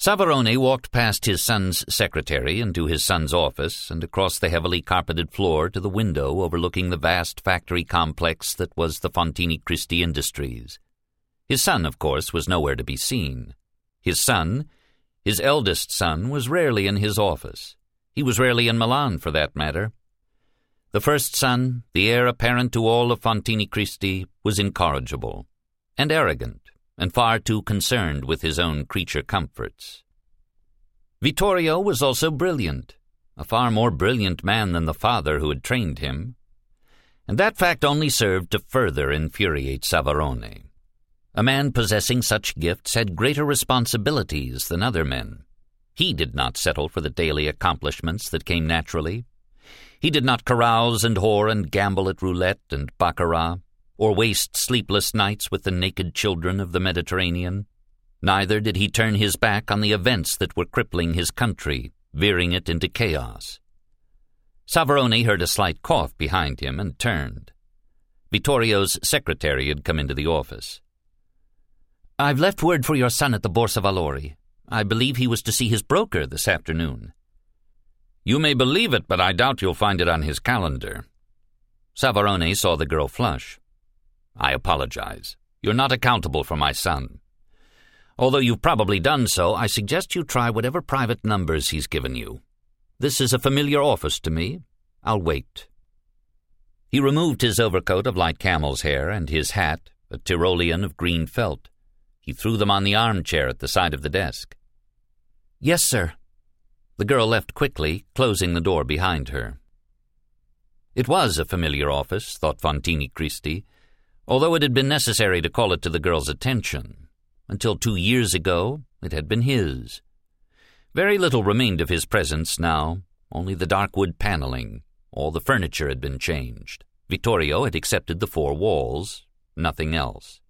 Savarone walked past his son's secretary into his son's office and across the heavily carpeted floor to the window overlooking the vast factory complex that was the Fontini Cristi Industries. His son, of course, was nowhere to be seen. His son, his eldest son, was rarely in his office. He was rarely in Milan, for that matter. The first son, the heir apparent to all of Fontini Cristi, was incorrigible and arrogant, and far too concerned with his own creature comforts. Vittorio was also brilliant, a far more brilliant man than the father who had trained him, and that fact only served to further infuriate Savarone. A man possessing such gifts had greater responsibilities than other men. He did not settle for the daily accomplishments that came naturally. He did not carouse and whore and gamble at roulette and baccarat, or waste sleepless nights with the naked children of the Mediterranean. Neither did he turn his back on the events that were crippling his country, veering it into chaos. Savarone heard a slight cough behind him and turned. Vittorio's secretary had come into the office. "I've left word for your son at the Borsa Valori. I believe he was to see his broker this afternoon." "You may believe it, but I doubt you'll find it on his calendar." Savarone saw the girl flush. "I apologize. You're not accountable for my son. Although you've probably done so, I suggest you try whatever private numbers he's given you. This is a familiar office to me. I'll wait." He removed his overcoat of light camel's hair and his hat, a Tyrolean of green felt. He threw them on the armchair at the side of the desk. "Yes, sir." The girl left quickly, closing the door behind her. It was a familiar office, thought Fontini Cristi, although it had been necessary to call it to the girl's attention. Until 2 years ago, it had been his. Very little remained of his presence now, only the dark wood paneling. All the furniture had been changed. Vittorio had accepted the 4 walls, nothing else.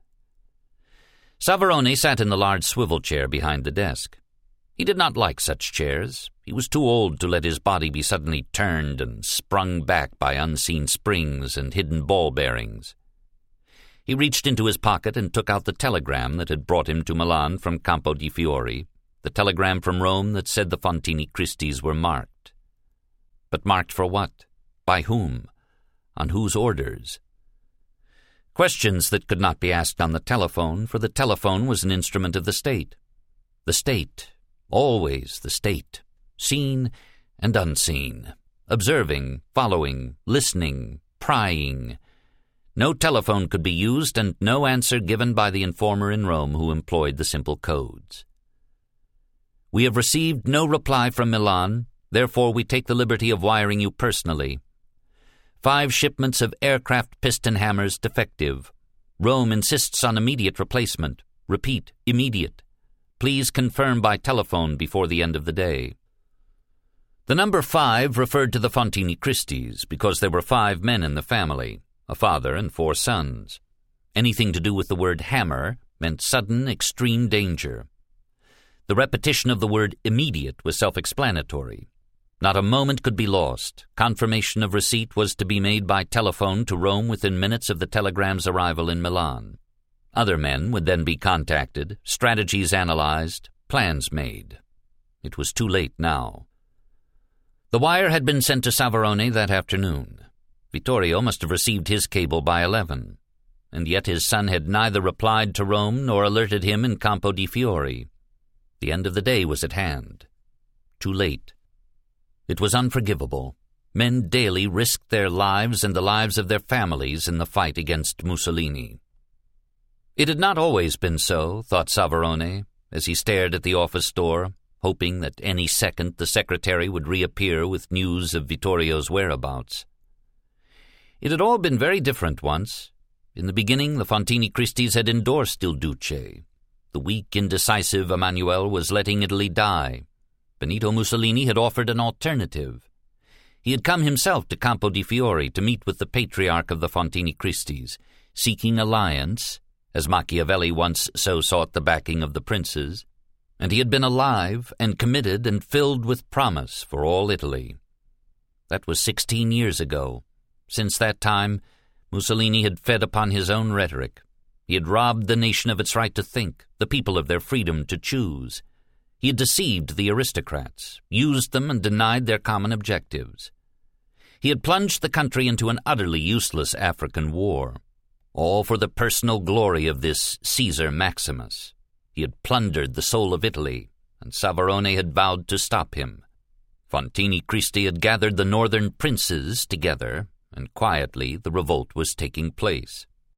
Savarone sat in the large swivel chair behind the desk. He did not like such chairs. He was too old to let his body be suddenly turned and sprung back by unseen springs and hidden ball bearings. He reached into his pocket and took out the telegram that had brought him to Milan from Campo di Fiori, the telegram from Rome that said the Fontini Cristis were marked. But marked for what? By whom? On whose orders? Questions that could not be asked on the telephone, for the telephone was an instrument of the state. The state, always the state, seen and unseen, observing, following, listening, prying. No telephone could be used and no answer given by the informer in Rome who employed the simple codes. "We have received no reply from Milan, therefore we take the liberty of wiring you personally. 5 shipments of aircraft piston hammers defective. Rome insists on immediate replacement. Repeat, immediate. Please confirm by telephone before the end of the day." The number 5 referred to the Fontini Cristis because there were 5 men in the family, a father and 4 sons. Anything to do with the word hammer meant sudden, extreme danger. The repetition of the word immediate was self-explanatory. Not a moment could be lost. Confirmation of receipt was to be made by telephone to Rome within minutes of the telegram's arrival in Milan. Other men would then be contacted, strategies analyzed, plans made. It was too late now. The wire had been sent to Savarone that afternoon. Vittorio must have received his cable by 11, and yet his son had neither replied to Rome nor alerted him in Campo di Fiori. The end of the day was at hand. Too late. It was unforgivable. Men daily risked their lives and the lives of their families in the fight against Mussolini. It had not always been so, thought Savarone, as he stared at the office door, hoping that any second the secretary would reappear with news of Vittorio's whereabouts. It had all been very different once. In the beginning, the Fontini Cristis had endorsed Il Duce. The weak, indecisive Emanuele was letting Italy die. Benito Mussolini had offered an alternative. He had come himself to Campo di Fiori to meet with the patriarch of the Fontini Cristis, seeking alliance, as Machiavelli once so sought the backing of the princes, and he had been alive and committed and filled with promise for all Italy. That was 16 years ago. Since that time, Mussolini had fed upon his own rhetoric. He had robbed the nation of its right to think, the people of their freedom to choose. He had deceived the aristocrats, used them and denied their common objectives. He had plunged the country into an utterly useless African war, all for the personal glory of this Caesar Maximus. He had plundered the soul of Italy, and Savonarola had vowed to stop him. Fontini Cristi had gathered the northern princes together, and quietly the revolt was taking place.